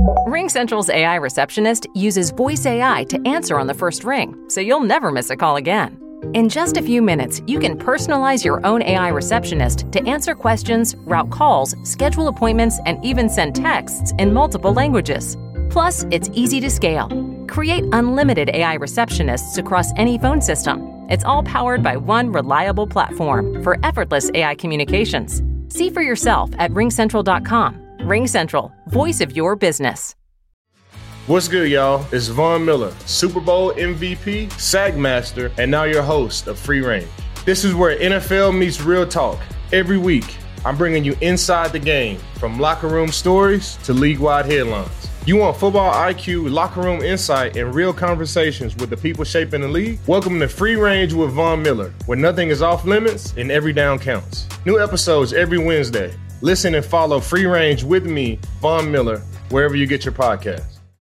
RingCentral's AI receptionist uses voice AI to answer on the first ring, so you'll never miss a call again. In just a few minutes, you can personalize your own AI receptionist to answer questions, route calls, schedule appointments, and even send texts in multiple languages. Plus, it's easy to scale. Create unlimited AI receptionists across any phone system. It's all powered by one reliable platform for effortless AI communications. See for yourself at ringcentral.com. RingCentral, voice of your business. What's good, y'all? It's Von Miller, Super Bowl MVP, SAG Master, and now your host of Free Range. This is where NFL meets real talk. Every week, I'm bringing you inside the game, from locker room stories to league-wide headlines. You want football IQ, locker room insight, and real conversations with the people shaping the league? Welcome to Free Range with Von Miller, where nothing is off limits and every down counts. New episodes every Wednesday. Listen and follow Free Range with me, Von Miller, wherever you get your podcasts.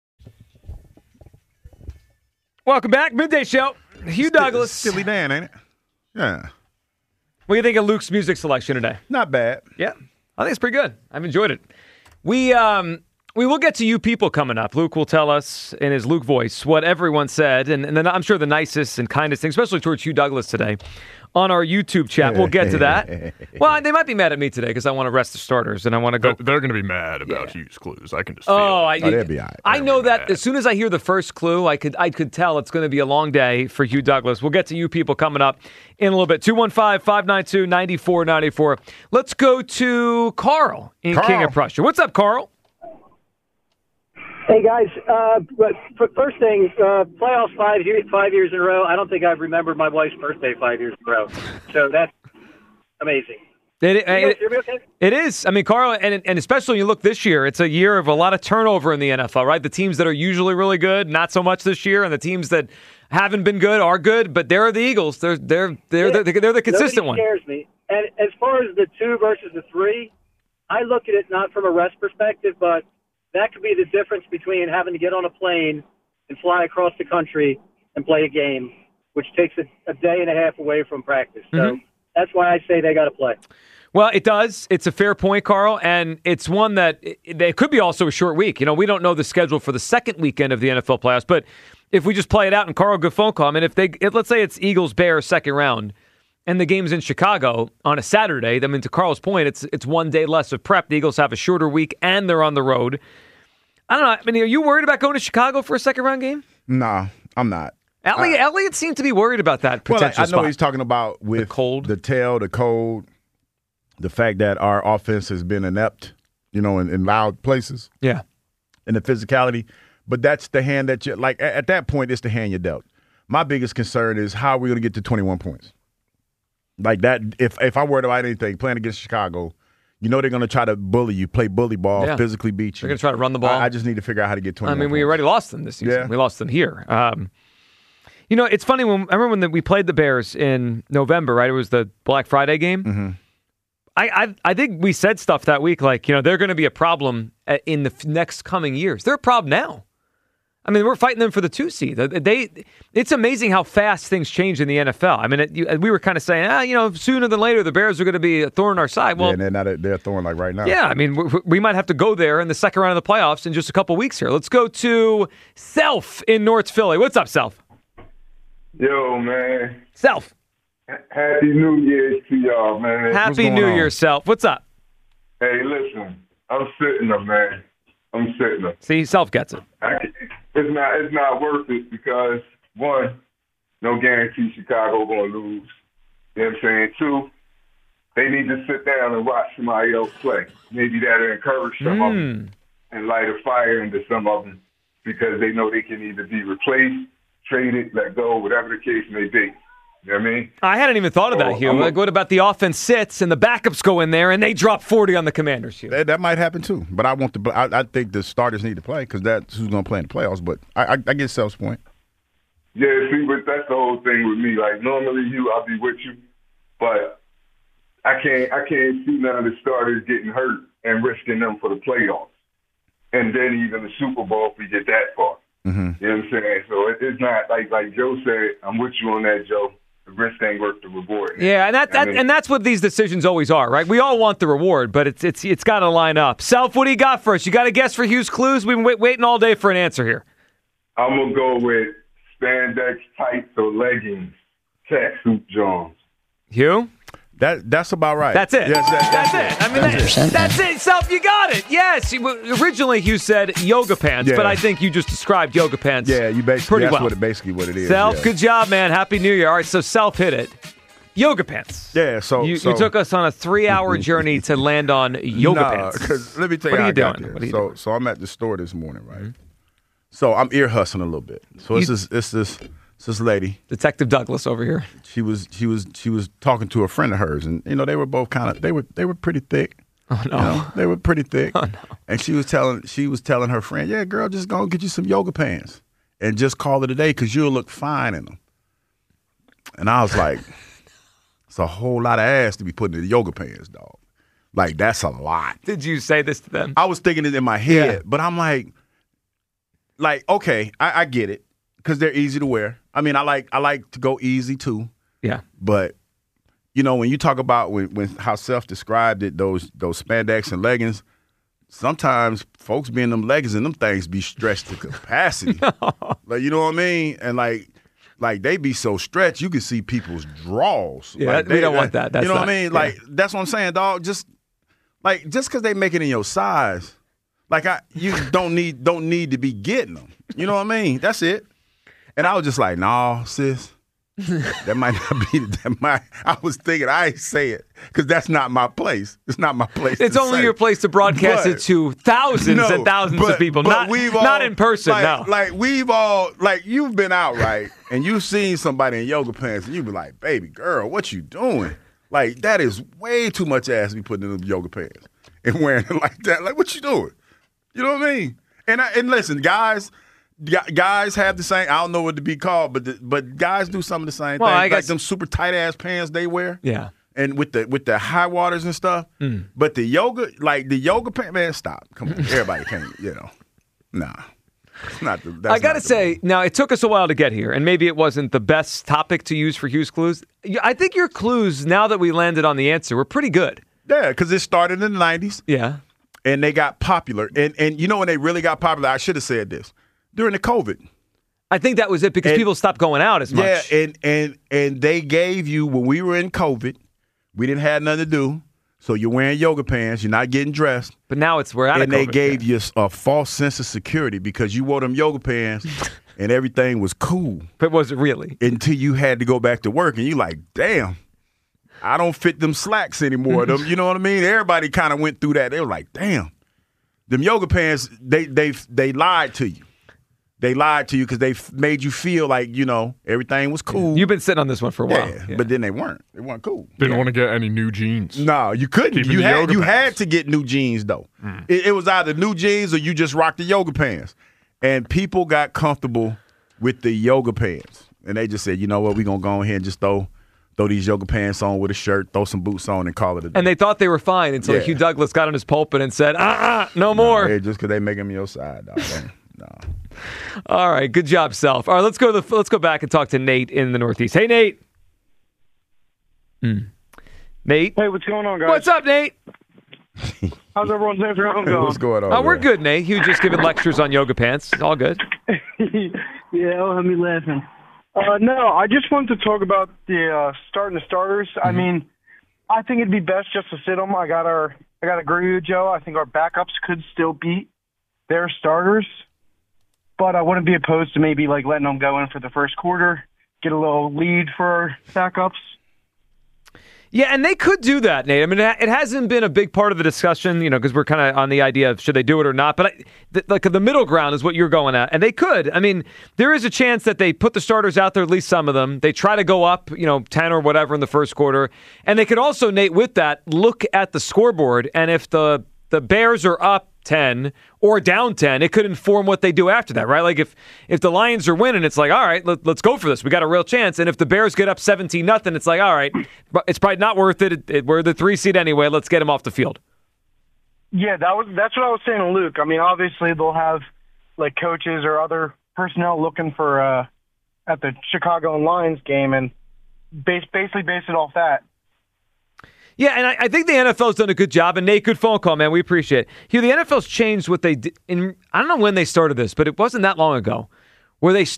Welcome back. Midday Show. Hugh Douglas. Silly Dan, ain't it? Yeah. What do you think of Luke's music selection today? Not bad. Yeah. I think it's pretty good. I've enjoyed it. We will get to you people coming up. Luke will tell us in his Luke voice what everyone said, and then I'm sure the nicest and kindest thing, especially towards Hugh Douglas today, on our YouTube chat. We'll get to that. Well, they might be mad at me today because I want to rest the starters and I want to go. They're going to be mad about Hugh's clues. I can just feel it. They'll be all right. I know that as soon as I hear the first clue, I could tell it's going to be a long day for Hugh Douglas. We'll get to you people coming up in a little bit. 215-592-9494. Let's go to Carl in King of Prussia. What's up, Carl? Hey, guys. First thing, playoffs 5 years in a row. I don't think I've remembered my wife's birthday 5 years in a row. So that's amazing. It is. I mean, Carl, and especially when you look this year, it's a year of a lot of turnover in the NFL, right? The teams that are usually really good, not so much this year, and the teams that haven't been good are good, but they're the Eagles. They're the consistent one. Nobody scares me. And as far as the 2 versus the 3, I look at it not from a rest perspective, but that could be the difference between having to get on a plane and fly across the country and play a game, which takes a day and a half away from practice. So that's why I say they got to play. Well, it does. It's a fair point, Carl, and it's one that it could be also a short week. You know, we don't know the schedule for the second weekend of the NFL playoffs, but if we just play it out, and Carl, good phone call. I mean, let's say it's Eagles-Bears second round, and the game's in Chicago on a Saturday. I mean, to Carl's point, it's 1 day less of prep. The Eagles have a shorter week, and they're on the road. I don't know. I mean, are you worried about going to Chicago for a second-round game? No, I'm not. Elliott seemed to be worried about that potential spot. I know he's talking about with the cold, the cold, the fact that our offense has been inept, in loud places. Yeah. And the physicality. But that's the hand that you – like, at that point, it's the hand you're dealt. My biggest concern is how are we going to get to 21 points? Like that, if I worried about anything, playing against Chicago, they're going to try to bully you, play bully ball, physically beat you. They're going to try to run the ball. I just need to figure out how to get 21 points. We already lost them this season. Yeah. We lost them here. It's funny. I remember when we played the Bears in November, right? It was the Black Friday game. Mm-hmm. I think we said stuff that week like, they're going to be a problem in the next coming years. They're a problem now. I mean, we're fighting them for the 2 seed. It's amazing how fast things change in the NFL. I mean, we were kind of saying, sooner than later, the Bears are going to be a thorn in our side. Well, yeah, and they're a thorn like right now. Yeah, I mean, we might have to go there in the second round of the playoffs in just a couple weeks here. Let's go to Self in North Philly. What's up, Self? Yo, man. Self. Happy New Year's to y'all, man. Happy New Year, Self. What's up? Hey, listen, I'm sitting them, man. I'm sitting them. See, Self gets it. It's not worth it because, one, no guarantee Chicago going to lose. You know what I'm saying? 2, they need to sit down and watch somebody else play. Maybe that'll encourage some of them and light a fire into some of them because they know they can either be replaced, traded, let go, whatever the case may be. You know what I mean? I hadn't even thought of that, Hugh. Like, what about the offense sits and the backups go in there and they drop 40 on the Commanders, Hugh? That might happen too. But I think the starters need to play because that's who's going to play in the playoffs. But I get Self's point. Yeah, see, but that's the whole thing with me. Like, normally, I'll be with you, but I can't see none of the starters getting hurt and risking them for the playoffs. And then even the Super Bowl if we get that far. Mm-hmm. You know what I'm saying? So it's not like Joe said, I'm with you on that, Joe. the risk ain't worth the reward. Yeah, and that's what these decisions always are, right? We all want the reward, but it's got to line up. Self, what do you got for us? You got a guess for Hughes Clues? We've been waiting all day for an answer here. I'm gonna go with spandex tights or leggings, tracksuit Jones. Hugh? That's about right. That's it. Yes, that's it. I mean, that's it. Self, you got it. Yes. Originally, Hugh said yoga pants, but I think you just described yoga pants. Yeah, you basically pretty that's well. basically what it is. Self, yeah. good job, man. Happy New Year. All right, so Self hit it. Yoga pants. Yeah, so you took us on a 3-hour journey to land on yoga pants. Because let me tell you what how are you I got doing? there. What are you doing? So I'm at the store this morning, right? Mm-hmm. So I'm ear hustling a little bit. So it's this lady, Detective Douglas over here. She was talking to a friend of hers, and they were both they were pretty thick. Oh no, they were pretty thick. Oh no. And she was telling her friend, yeah, girl, just go get you some yoga pants and just call it a day because you'll look fine in them. And I was like, it's a whole lot of ass to be putting in the yoga pants, dog. Like that's a lot. Did you say this to them? I was thinking it in my head, but I'm like, okay, I get it. Because they're easy to wear. I mean, I like to go easy too. Yeah. But when you talk about when how Self described it, those spandex and leggings, sometimes folks be in them leggings and them things be stretched to capacity. Like you know what I mean? And like they be so stretched, you can see people's drawers. Yeah, like we don't want that. That's you know not, what I mean? Yeah. Like that's what I'm saying, dog. Just because they make it in your size, you don't need to be getting them. You know what I mean? That's it. And I was just like, nah, sis, that might not be. I was thinking, I ain't say it because that's not my place. It's not my place. It's only your place to broadcast it to thousands and thousands of people, not in person. No, you've been out, right? And you've seen somebody in yoga pants, and you be like, baby girl, what you doing? Like that is way too much ass to be putting in them yoga pants and wearing it like that. Like what you doing? You know what I mean? And listen, guys have the same. I don't know what to be called, but guys do some of the same things. Like them super tight ass pants they wear. Yeah. And with the high waters and stuff. Mm. But the yoga pants, man, stop. Come on, everybody can't. Nah. I gotta say, now it took us a while to get here, and maybe it wasn't the best topic to use for Hughes Clues. I think your clues, now that we landed on the answer, were pretty good. Yeah, because it started in the 90s. Yeah. And they got popular. And when they really got popular, I should have said this. During the COVID. I think that was it because people stopped going out as much. Yeah, and they gave you, when we were in COVID, we didn't have nothing to do, so you're wearing yoga pants, you're not getting dressed. But now we're out of COVID. And they gave you a false sense of security because you wore them yoga pants and everything was cool. But was it really? Until you had to go back to work and you like, damn, I don't fit them slacks anymore. You know what I mean? Everybody kind of went through that. They were like, damn, them yoga pants, they lied to you. They lied to you because they made you feel like, everything was cool. You've been sitting on this one for a while. Yeah. But then they weren't. They weren't cool. Didn't want to get any new jeans. No, you couldn't. You had to get new jeans, though. Mm. It was either new jeans or you just rocked the yoga pants. And people got comfortable with the yoga pants. And they just said, you know what, we're going to go ahead and just throw these yoga pants on with a shirt, throw some boots on, and call it a day. And they thought they were fine until Hugh Douglas got on his pulpit and said, no more. Yeah, just because they make them your side, dog. No. All right, good job, Self. All right, let's go back and talk to Nate in the Northeast. Hey, Nate. Nate. Hey, what's going on, guys? What's up, Nate? How's everyone's afternoon going? What's going on? We're good, Nate. Hugh just giving lectures on yoga pants. It's all good. Yeah, it'll have me laughing. No, I just wanted to talk about the starting the starters. Mm-hmm. I mean, I think it'd be best just to sit them. I got to agree with Joe. I think our backups could still beat their starters. But I wouldn't be opposed to maybe letting them go in for the first quarter, get a little lead for backups. Yeah, and they could do that, Nate. I mean, it hasn't been a big part of the discussion, because we're kind of on the idea of should they do it or not. But the middle ground is what you're going at, and they could. I mean, there is a chance that they put the starters out there, at least some of them. They try to go up, 10 or whatever in the first quarter, and they could also, Nate, with that, look at the scoreboard, and if the Bears are up 10 or down 10, it could inform what they do after that, right? Like if the Lions are winning, it's like, all right, let's go for this. We got a real chance. And if the Bears get up 17-0, it's like, all right, it's probably not worth it. We're the 3 seed anyway. Let's get them off the field. Yeah, that's what I was saying to Luke. I mean, obviously they'll have coaches or other personnel looking for at the Chicago and Lions game, and basically base it off that. Yeah, and I think the NFL's done a good job. And Nate, good phone call, man. We appreciate it. Here, the NFL's changed what they did. I don't know when they started this, but it wasn't that long ago, where they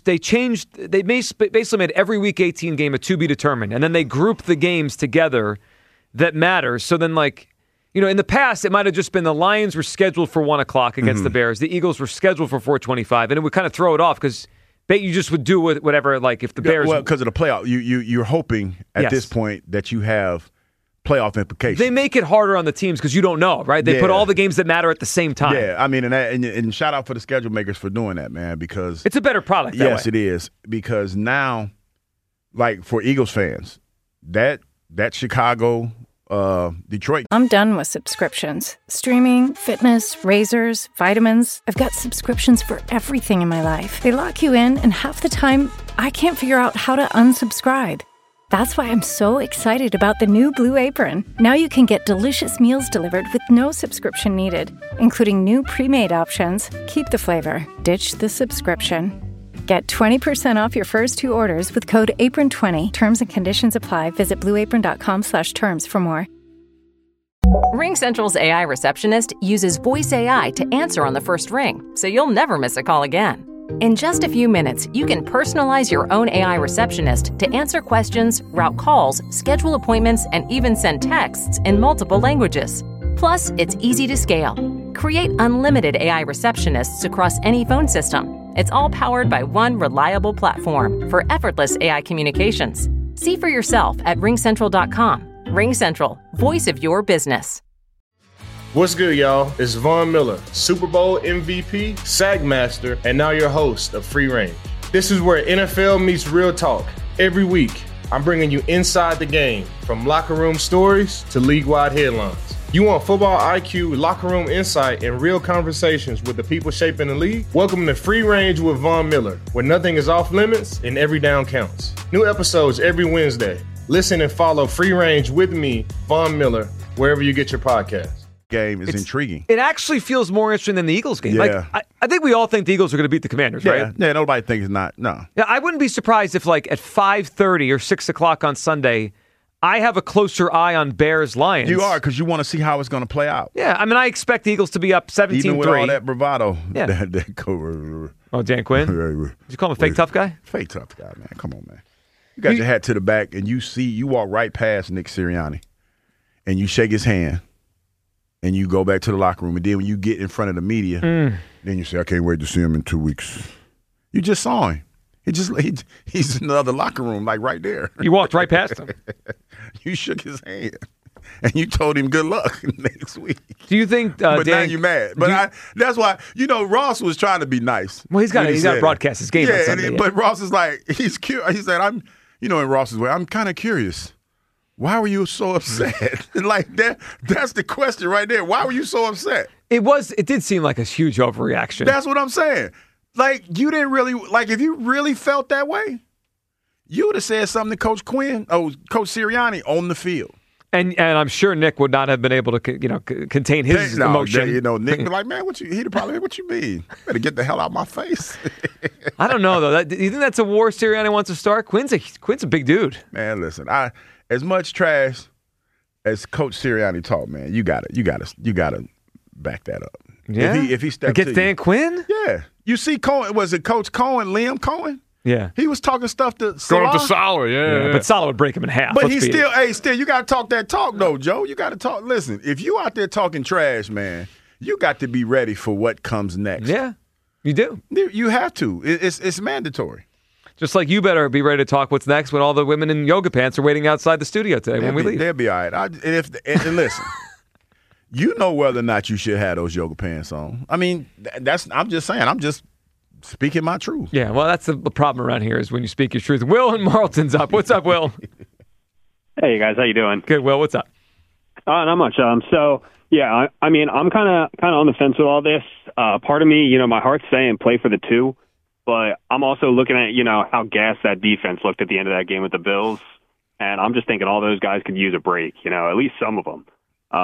basically made every Week 18 game a to be determined, and then they grouped the games together that matter. So then, in the past, it might have just been the Lions were scheduled for 1 o'clock against the Bears. The Eagles were scheduled for 4:25, and it would kind of throw it off because you just would do whatever. Like if the Bears, because of the playoff, you're hoping at this point that you have playoff implications. They make it harder on the teams because you don't know, right? They put all the games that matter at the same time. Yeah, I mean, and shout out for the schedule makers for doing that, man, because it's a better product. Yes, it is, because now, like for Eagles fans, that Chicago, Detroit. I'm done with subscriptions. Streaming, fitness, razors, vitamins. I've got subscriptions for everything in my life. They lock you in, and half the time, I can't figure out how to unsubscribe. That's why I'm so excited about the new Blue Apron. Now you can get delicious meals delivered with no subscription needed, including new pre-made options. Keep the flavor, ditch the subscription. Get 20% off your first 2 orders with code APRON20. Terms and conditions apply. Visit blueapron.com/terms for more. RingCentral's AI receptionist uses voice AI to answer on the first ring, so you'll never miss a call again. In just a few minutes, you can personalize your own AI receptionist to answer questions, route calls, schedule appointments, and even send texts in multiple languages. Plus, it's easy to scale. Create unlimited AI receptionists across any phone system. It's all powered by one reliable platform for effortless AI communications. See for yourself at ringcentral.com. RingCentral, voice of your business. What's good, y'all? It's Von Miller, Super Bowl MVP, Sagmaster, and now your host of Free Range. This is where NFL meets real talk. Every week, I'm bringing you inside the game, from locker room stories to league-wide headlines. You want football IQ, locker room insight, and real conversations with the people shaping the league? Welcome to Free Range with Von Miller, where nothing is off limits and every down counts. New episodes every Wednesday. Listen and follow Free Range with me, Von Miller, wherever you get your podcasts. Game is intriguing. It actually feels more interesting than the Eagles game. Yeah. I think we all think the Eagles are going to beat the Commanders, right? Yeah, nobody thinks not. No. Yeah, I wouldn't be surprised if, at 5:30 or 6 o'clock on Sunday, I have a closer eye on Bears-Lions. You are, because you want to see how it's going to play out. Yeah, I mean, I expect the Eagles to be up 17-3. Even with all that bravado. Yeah. Dan Quinn? Did you call him a fake tough guy? Fake tough guy, man. Come on, man. You got your hat to the back, and you walk right past Nick Sirianni, and you shake his hand, and you go back to the locker room. And then when you get in front of the media, then you say, I can't wait to see him in 2 weeks. You just saw him. He's in the other locker room, right there. You walked right past him. You shook his hand, and you told him good luck next week. Do you think but now you're mad. But that's why, Ross was trying to be nice. Well, he's got to broadcast his game on Sunday. But Ross is he's curious. He said, in Ross's way, I'm kind of curious. Why were you so upset? That's the question right there. Why were you so upset? It did seem like a huge overreaction. That's what I'm saying. You didn't really, if you really felt that way, you would have said something to Coach Sirianni on the field. And I'm sure Nick would not have been able to, contain his emotion. Nick would be like, man, he'd probably, what you mean? Better get the hell out of my face. I don't know, though. Do you think that's a war Sirianni wants to start? Quinn's a big dude. Man, listen, as much trash as Coach Sirianni talked, man, you gotta back that up. Yeah. If he steps against Dan Quinn? Yeah. You see Cohen, was it Coach Cohen, Liam Cohen? Yeah. He was talking stuff to Saleh. Going up to Saleh, yeah. But Saleh would break him in half. But still, you got to talk that talk, though, Joe. You got to talk. Listen, if you out there talking trash, man, you got to be ready for what comes next. Yeah, you do. You have to. It's mandatory. Just like you better be ready to talk what's next when all the women in yoga pants are waiting outside the studio today when we leave. They'll be all right. And listen, you know whether or not you should have those yoga pants on. I mean, I'm just saying. I'm just speaking my truth. Yeah, well, that's the problem around here is when you speak your truth. Will in Marlton's up. What's up, Will? Hey, guys. How you doing? Good, Will. What's up? Not much. So, yeah, I mean, I'm kind of on the fence with all this. Part of me, my heart's saying play for the 2. But I'm also looking at, how gassed that defense looked at the end of that game with the Bills. And I'm just thinking all those guys could use a break, at least some of them.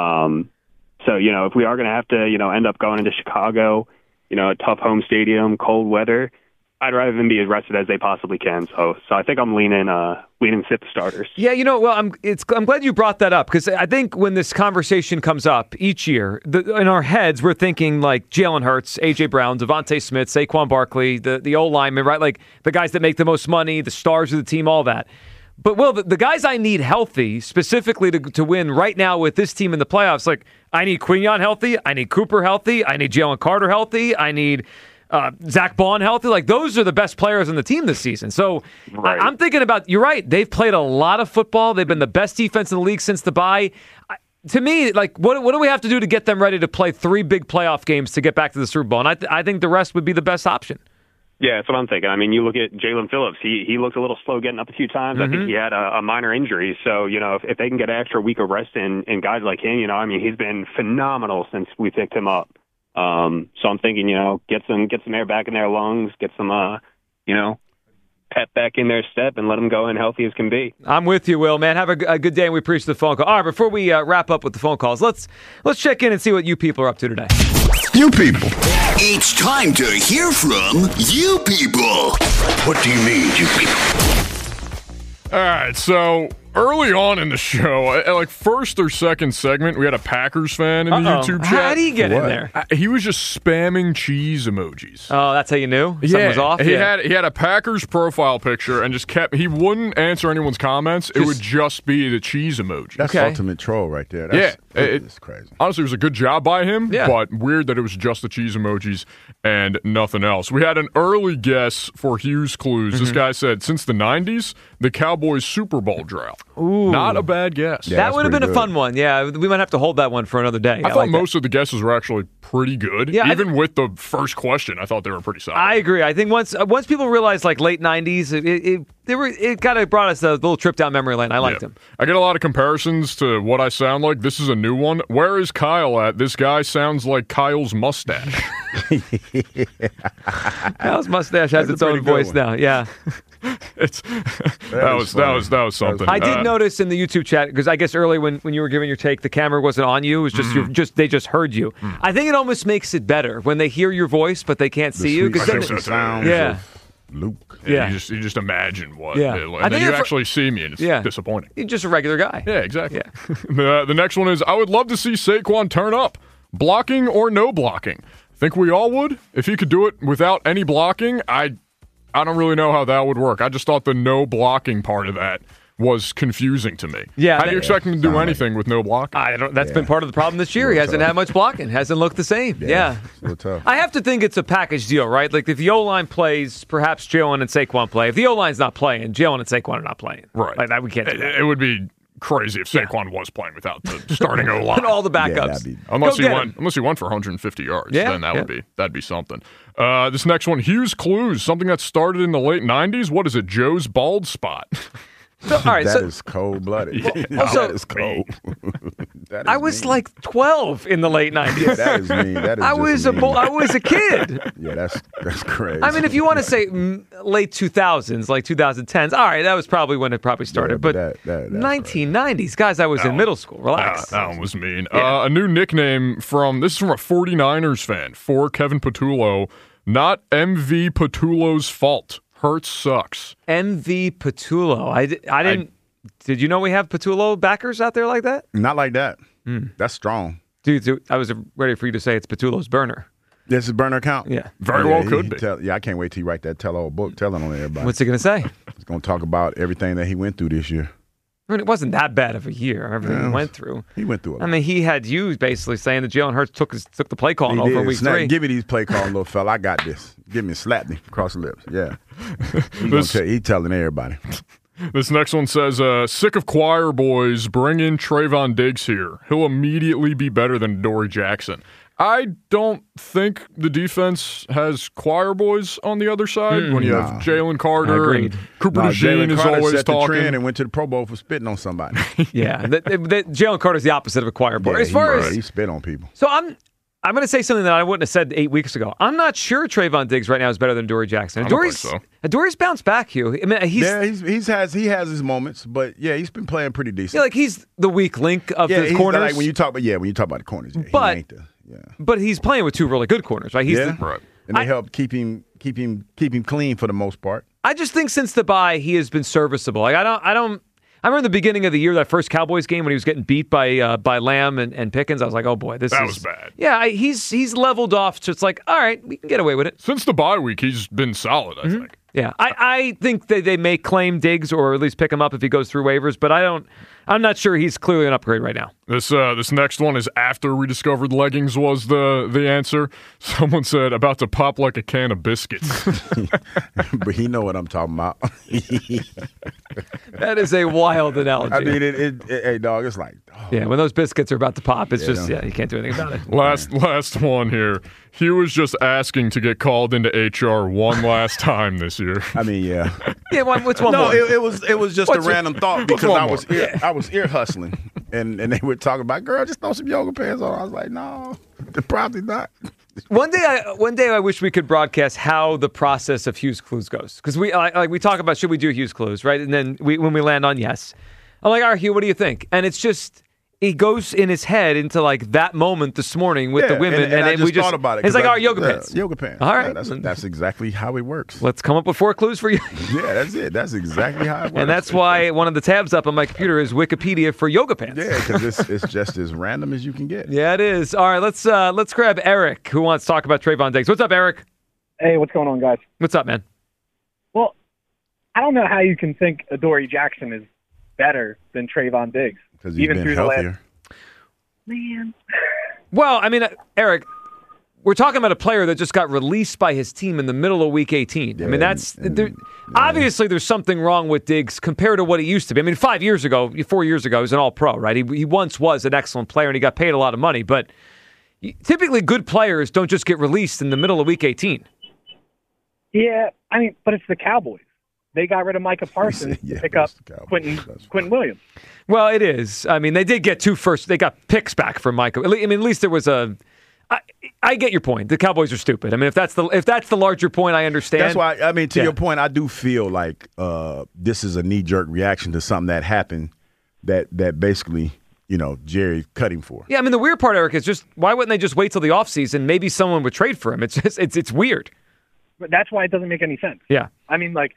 So, if we are going to have to, end up going into Chicago, a tough home stadium, cold weather, I'd rather them be as rested as they possibly can. So I think I'm leaning sit the starters. Yeah, well, I'm glad you brought that up because I think when this conversation comes up each year, in our heads we're thinking like Jalen Hurts, A.J. Brown, Devontae Smith, Saquon Barkley, the old linemen, right? Like the guys that make the most money, the stars of the team, all that. But, Will, the guys I need healthy, specifically to win right now with this team in the playoffs, like I need Quignon healthy, I need Cooper healthy, I need Jalen Carter healthy, I need Zach Bond healthy. Like those are the best players on the team this season. So right. I'm thinking about, you're right, they've played a lot of football. They've been the best defense in the league since the bye. To me, like what do we have to do to get them ready to play 3 big playoff games to get back to the Super Bowl? And I think the rest would be the best option. Yeah, that's what I'm thinking. I mean, you look at Jalen Phillips. He looked a little slow getting up a few times. I think he had a minor injury. So, if they can get an extra week of rest in guys like him, I mean, he's been phenomenal since we picked him up. So I'm thinking, get some air back in their lungs, get some, pep back in their step and let them go in healthy as can be. I'm with you, Will, man. Have a good day, and we appreciate the phone call. All right, before we wrap up with the phone calls, let's check in and see what you people are up to today. You people. It's time to hear from you people. What do you mean, you people? All right, so early on in the show, at like first or second segment, we had a Packers fan in the YouTube chat. How did he get in there? He was just spamming cheese emojis. Oh, that's how you knew? Something was off? He had a Packers profile picture and just he wouldn't answer anyone's comments. It would just be the cheese emoji. That's ultimate troll right there. It's crazy. Honestly, it was a good job by him, but weird that it was just the cheese emojis and nothing else. We had an early guess for Hughes Clues. This guy said, since the 90s, the Cowboys Super Bowl drought. Ooh. Not a bad guess. Yeah, that would have been a fun one. Yeah, we might have to hold that one for another day. I thought most of the guesses were actually pretty good. Yeah, even with the first question, I thought they were pretty solid. I agree. I think once people realized like late 90s, it kind of brought us a little trip down memory lane. I liked him. I get a lot of comparisons to what I sound like. This is a new one. Where is Kyle at? This guy sounds like Kyle's mustache. Kyle's mustache has its own voice now. Yeah. That was something. I did notice in the YouTube chat, because I guess early when you were giving your take, the camera wasn't on you. It was just they just heard you. I think it almost makes it better when they hear your voice but they can't see you. Yeah. Luke. Yeah. You just imagine what. Yeah. And then you actually see me and it's disappointing. You're just a regular guy. Yeah, exactly. Yeah. The next one is, I would love to see Saquon turn up. Blocking or no blocking? Think we all would? If he could do it without any blocking, I don't really know how that would work. I just thought the no blocking part of that was confusing to me. Yeah, how do you expect him to do anything with no blocking? That's been part of the problem this year. He hasn't had much blocking. Hasn't looked the same. Yeah. Tough. I have to think it's a package deal, right? Like if the O-line plays, perhaps Jalen and Saquon play. If the O-line's not playing, Jalen and Saquon are not playing. Right. Like that, we can't do that. It would be crazy if Saquon was playing without the starting O-line. And all the backups. Unless he won for 150 yards, then that'd be something. This next one, Hughes Clues, something that started in the late 90s. What is it? Joe's bald spot. So, all right, that is cold-blooded. That is cold. I was like 12 in the late 90s. Yeah, that is mean. That is I was a kid. Yeah, that's crazy. I mean, if you want to say late 2000s, like 2010s, all right, that was probably when it probably started. But 1990s, guys, I was in middle school. Relax. That one was mean. Yeah. A new nickname this is from a 49ers fan for Kevin Patullo. Not MV Patullo's fault. Hurts sucks. MV Patullo. I didn't. Did you know we have Patullo backers out there like that? Not like that. That's strong. Dude, I was ready for you to say it's Patullo's burner. This is burner account? Yeah. Very well could be. I can't wait till you write that tell-all book telling on everybody. What's he going to say? He's going to talk about everything that he went through this year. I mean, it wasn't that bad of a year, everything he went through. He went through a lot. I mean, he had you basically saying that Jalen Hurts took the play calling over in week 3. Give me these play calling, little fella. I got this. Give me, slap me across the lips. Yeah. He's telling everybody. This next one says, sick of choir boys, bring in Trayvon Diggs here. He'll immediately be better than Dory Jackson. I don't think the defense has choir boys on the other side when you have Jalen Carter and Cooper DeJean is always set talking. The trend and went to the Pro Bowl for spitting on somebody. Yeah, Jalen Carter's the opposite of a choir boy. He spit on people. So I'm going to say something that I wouldn't have said 8 weeks ago. I'm not sure Trayvon Diggs right now is better than Dory Jackson. Dory's bounced back, Hugh. I mean, he has his moments, but he's been playing pretty decent. Yeah, like he's the weak link of the corners. Like when you talk about the corners, but he's playing with 2 really good corners, right? and they help keep him clean for the most part. I just think since the bye, he has been serviceable. Like I remember the beginning of the year, that first Cowboys game when he was getting beat by Lamb and Pickens. I was like, oh boy, that was bad. Yeah, he's leveled off. So it's like, all right, we can get away with it. Since the bye week, he's been solid, I think. Yeah, I think they may claim Diggs or at least pick him up if he goes through waivers, but I'm not sure he's clearly an upgrade right now. This next one is after we discovered leggings was the answer. Someone said about to pop like a can of biscuits. But he know what I'm talking about. That is a wild analogy. I mean, hey dog, it's like yeah, when those biscuits are about to pop, it's you can't do anything about it. Last one here. He was just asking to get called into HR one last time this year. I mean, yeah. Yeah, what's one more? more? It was just a random thought because I was ear hustling and they were talking about, girl, just throw some yoga pants on. I was like, no, probably not. One day I wish we could broadcast how the process of Hughes Clues goes, because we talk about should we do Hughes Clues, right? And then when we land on yes, I'm like, all right, Hugh, what do you think? And it's just he goes in his head into like that moment this morning with the women, and I just thought about it. It's like our yoga pants. Yoga pants. All right, that's exactly how it works. Let's come up with 4 clues for you. Yeah, that's it. That's exactly how it works. And that's why one of the tabs up on my computer is Wikipedia for yoga pants. Yeah, because it's just as random as you can get. Yeah, it is. All right, let's grab Eric, who wants to talk about Trayvon Diggs. What's up, Eric? Hey, what's going on, guys? What's up, man? Well, I don't know how you can think Adoree Jackson is better than Trayvon Diggs. Because he's been healthier. Man. Well, I mean, Eric, we're talking about a player that just got released by his team in the middle of Week 18. Yeah, I mean, obviously there's something wrong with Diggs compared to what he used to be. I mean, 4 years ago, he was an all-pro, right? He once was an excellent player, and he got paid a lot of money. But typically good players don't just get released in the middle of Week 18. Yeah, I mean, but it's the Cowboys. They got rid of Micah Parsons to pick up Quentin Williams. Well, it is. I mean, they did get 2 first. They got picks back from Micah. I mean, at least there was a. I get your point. The Cowboys are stupid. I mean, if that's the larger point, I understand. That's why. I mean, to your point, I do feel like this is a knee-jerk reaction to something that happened that basically, Jerry cut him for. Yeah, I mean, the weird part, Eric, is just why wouldn't they just wait till the offseason? Maybe someone would trade for him. It's just it's weird. But that's why it doesn't make any sense. Yeah. I mean, like.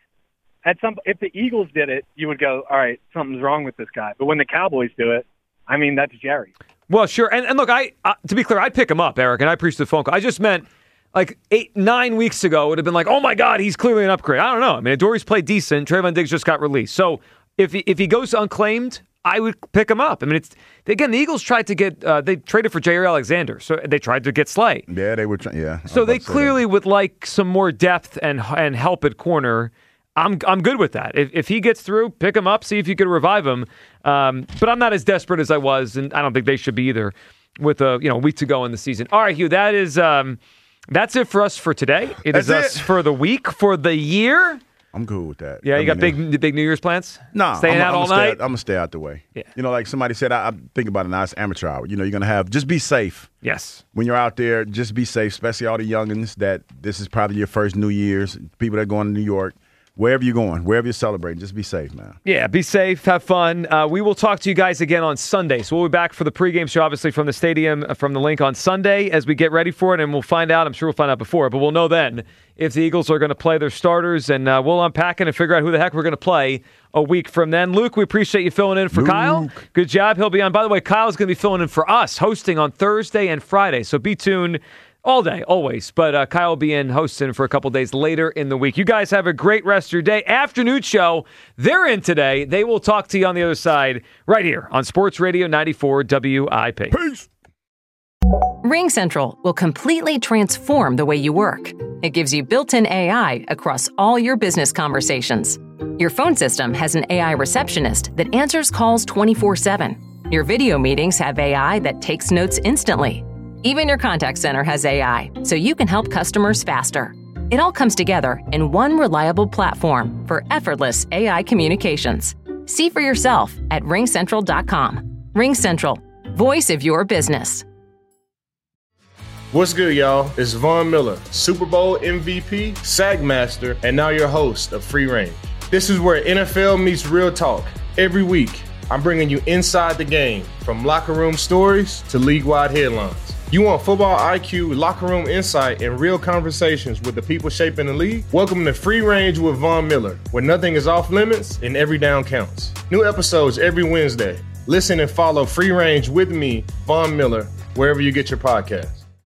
If the Eagles did it, you would go, all right, something's wrong with this guy. But when the Cowboys do it, I mean, that's Jerry. Well, sure. And look, to be clear, I'd pick him up, Eric, and I appreciate the phone call. I just meant like 8-9 weeks ago, it would have been like, oh, my God, he's clearly an upgrade. I don't know. I mean, Adoree's played decent. Trayvon Diggs just got released. So if he goes unclaimed, I would pick him up. I mean, the Eagles tried to get they traded for Jair Alexander, so they tried to get Slay. Yeah, they were trying. Yeah. So they clearly would like some more depth and help at corner. I'm good with that. If he gets through, pick him up, see if you could revive him. But I'm not as desperate as I was, and I don't think they should be either. With a week to go in the season. All right, Hugh, that's it for us for today. That's us for the week, for the year. I'm good with that. Yeah, you got big New Year's plans? No, staying out all night. I'm gonna stay out the way. Yeah. Like somebody said, I think about a nice amateur hour. You're gonna have just be safe. Yes. When you're out there, just be safe, especially all the youngins that this is probably your first New Year's. People that are going to New York. Wherever you're going, wherever you're celebrating, just be safe, man. Yeah, be safe, have fun. We will talk to you guys again on Sunday. So we'll be back for the pregame show, obviously, from the stadium, from the link on Sunday as we get ready for it. And we'll find out, I'm sure we'll find out before, but we'll know then if the Eagles are going to play their starters. And we'll unpack it and figure out who the heck we're going to play a week from then. Luke, we appreciate you filling in for Kyle. Good job. He'll be on. By the way, Kyle's going to be filling in for us, hosting on Thursday and Friday. So be tuned. All day, always. But Kyle will be in hosting for a couple days later in the week. You guys have a great rest of your day. Afternoon show, they're in today. They will talk to you on the other side right here on Sports Radio 94 WIP. Peace. RingCentral will completely transform the way you work. It gives you built-in AI across all your business conversations. Your phone system has an AI receptionist that answers calls 24/7. Your video meetings have AI that takes notes instantly. Even your contact center has AI, so you can help customers faster. It all comes together in one reliable platform for effortless AI communications. See for yourself at RingCentral.com. RingCentral, voice of your business. What's good, y'all? It's Von Miller, Super Bowl MVP, Sagmaster, and now your host of Free Range. This is where NFL meets real talk. Every week, I'm bringing you inside the game, from locker room stories to league-wide headlines. You want football IQ, locker room insight, and real conversations with the people shaping the league? Welcome to Free Range with Von Miller, where nothing is off limits and every down counts. New episodes every Wednesday. Listen and follow Free Range with me, Von Miller, wherever you get your podcasts.